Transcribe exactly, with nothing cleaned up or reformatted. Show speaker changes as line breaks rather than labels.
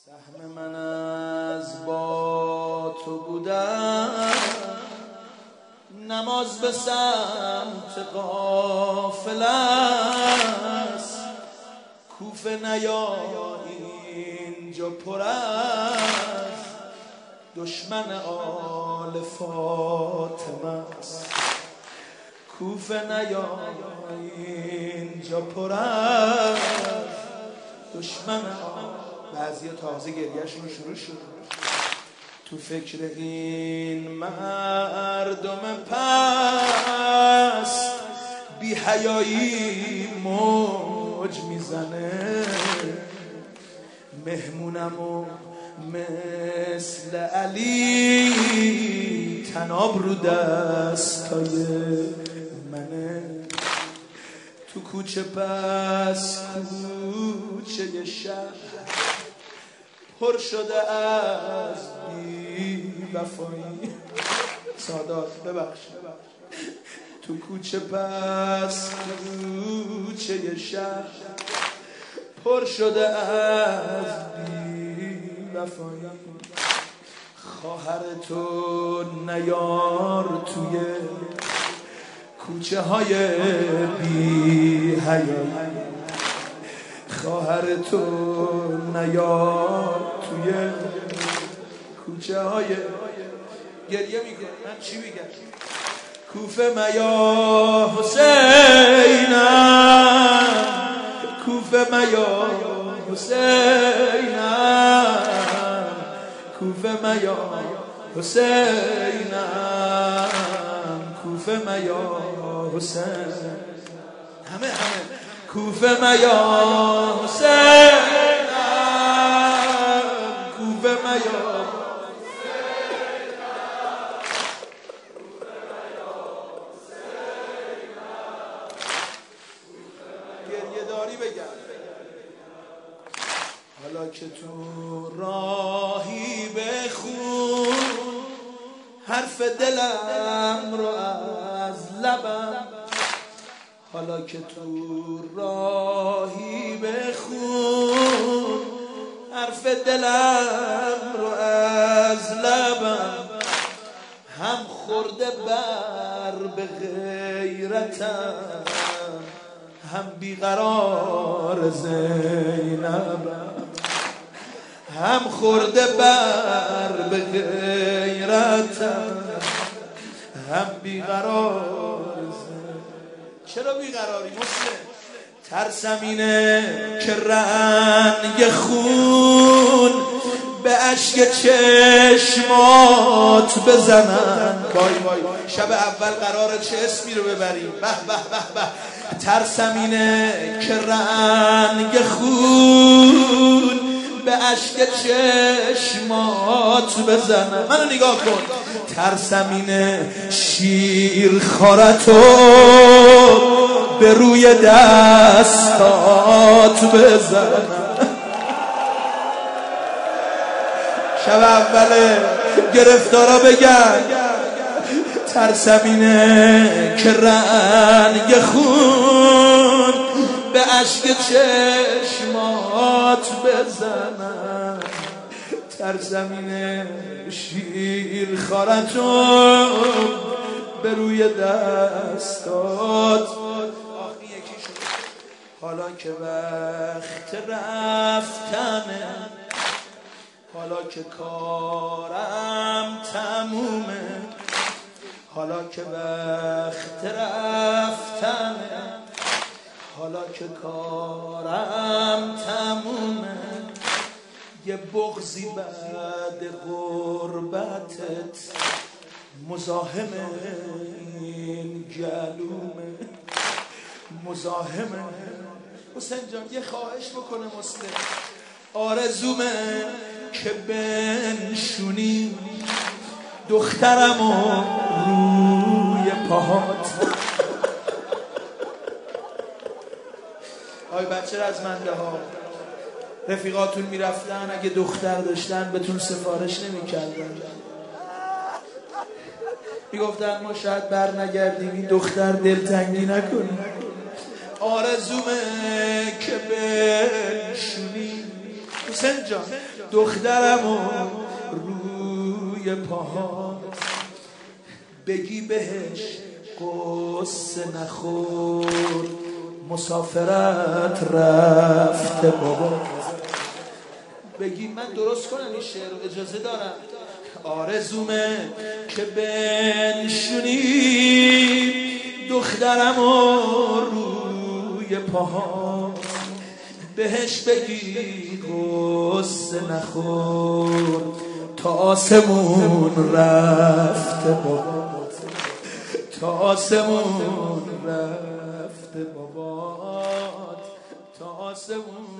سهم من از با تو بودم، نماز به سمت قافله است. کوفه نیا اینجا پر است، دشمن آل فاطمه است. کوفه نیا اینجا پر است، دشمن آل. بعضی تازه گریهشون شروع شد. تو فکر این مردم پست بی حیایی موج میزنه. مهمونمو مثل علی تناب رو دستای منه. تو کوچه پس کوچه شهر پر شده از بی وفایی. سادات ببخش. تو کوچه پس کوچه شهر پر شده از بی وفایی. خواهر تو نیار توی کوچه های بی حیایی. خواهر تو نیار توی کوچه های. گریه میکنه. من چی میگم؟ کوفه میا حسینم، کوفه میا حسینم، کوفه میا حسینم، کوفه میا حسین. همه همه کوفه میا حسینم، کوفه میا گریه داری بگم. حالا که تو راهی بخون حرف دلم رو از لبم. حالا که تو راهی بخون حرف دلم رو از لبم. هم خورده بر به غیرتم، هم بیقرار زینبم. هم خورده بر به غیرتم، هم بیقرار زینبم. چرا بیقراری مسلم؟ ترسم اینه که رنگ خون به اشک چشمات بزنن. وای وای شب اول قراره چه اسمی رو ببریم. به به به به. ترسم اینه که رنگ خون به اشک چشمات بزنن. منو نگاه کن. ترسم اینه شیر خارتو به روی دستات بزنن. شب اوله گرفتارا بگن. ترسم اینه که رنگ خون به اشک چشمات بزنن. ترسم اینه شیر خارتون به روی دستات. حالا که وقت رفتنه، حالا که کارم تمومه، حالا که وقت رفتنه، حالا که کارم تمومه. یه بغضی بعد غربتت مزاحمه، این گلومه مزاحمه. حسین جان یه خواهش بکنه مسلم. آرزومه که بنشونی دخترمو روی پاهات. آی بچه رزمنده ها، رفیقاتون میرفتن اگه دختر داشتن بهتون سفارش نمیکردن. میگفتن ما شاید بر نگردیم، این دختر دلتنگی نکنه. آرزومه که بنشونی حسین جان دخترم و روی پاهات بگی بهش قصه نخور مسافرت رفته بابا. بگی من درست کنم این شعر رو، اجازه دارم. آرزومه که بنشونی دخترم و روی پاها بهش بگی قصه نخور تا آسمون رفته بابا، تا آسمون رفته بابا، تا آسمون